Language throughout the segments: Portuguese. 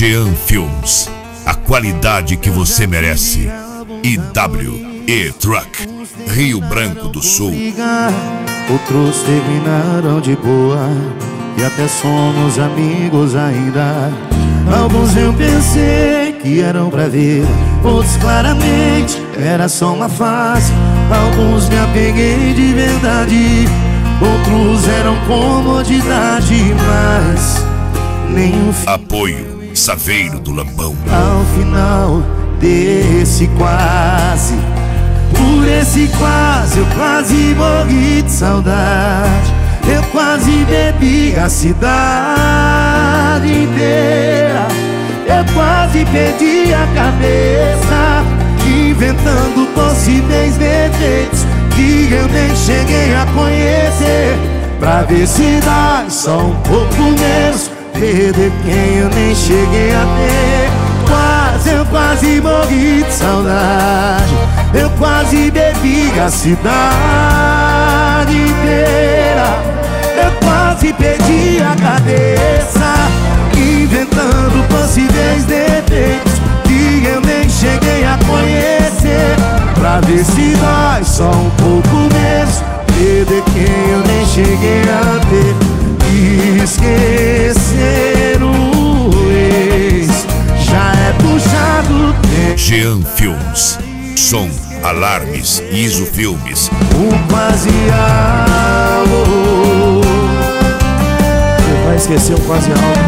Jean Films, a qualidade que você merece. IW Truck, Rio Branco do Sul. Outros terminaram de boa e até somos amigos ainda. Alguns eu pensei que eram pra ver, outros claramente era só uma fase. Alguns me apeguei de verdade, outros eram comodidade, mas nenhum Apoio Saveiro do Lambão. ao final desse quase. Por esse quase, eu quase morri de saudade. Eu quase bebi a cidade inteira. Eu quase perdi a cabeça, inventando possíveis defeitos que eu nem cheguei a conhecer, pra ver se dá só um pouco menos, perder quem eu nem cheguei a ter. Eu quase morri de saudade. Eu quase bebi a cidade inteira. Eu quase perdi a cabeça, inventando possíveis defeitos que eu nem cheguei a conhecer, pra ver se dói só um pouco menos, perder quem eu nem cheguei a ter. Esquecer o ex já é puxado. Jean Films, som, alarmes, ISO Filmes. O quase algo. Você vai esquecer o quase algo.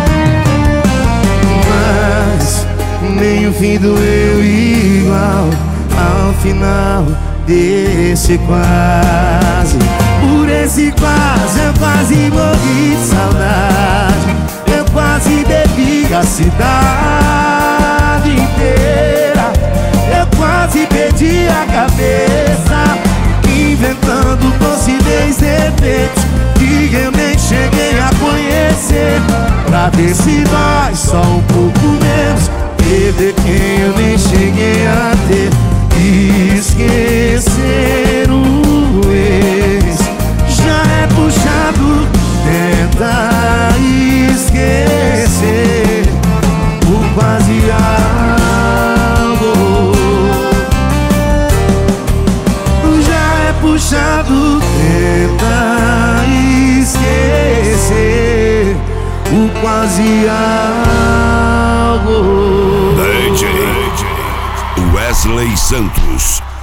Mas nem o fim doeu igual ao final desse quase. Por esse quase eu quase morri de saudade. Eu quase bebi a cidade inteira. Eu quase perdi a cabeça, inventando possíveis defeitos que eu nem cheguei a conhecer, pra ver se dói só um pouco menos, perder quem eu nem cheguei a ter. Esquecer o ex já é puxado, tenta esquecer o quase algo. Já é puxado, tenta esquecer o quase algo. DJ Wesley Santos.